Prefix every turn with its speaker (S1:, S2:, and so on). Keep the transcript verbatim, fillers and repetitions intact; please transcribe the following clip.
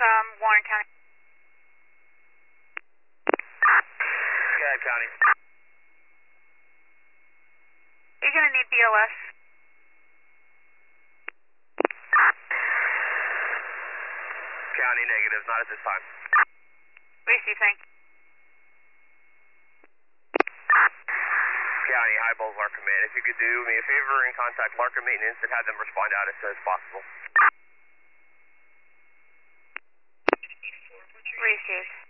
S1: um, Warren County.
S2: Scott County.
S1: You're going to need B L S.
S2: County negative, not at this time.
S1: Receive, thank you.
S2: County, high Bulls, Larkin Command. If you could do me a favor and contact Larkin Maintenance and have them respond out as soon as possible.
S1: Received.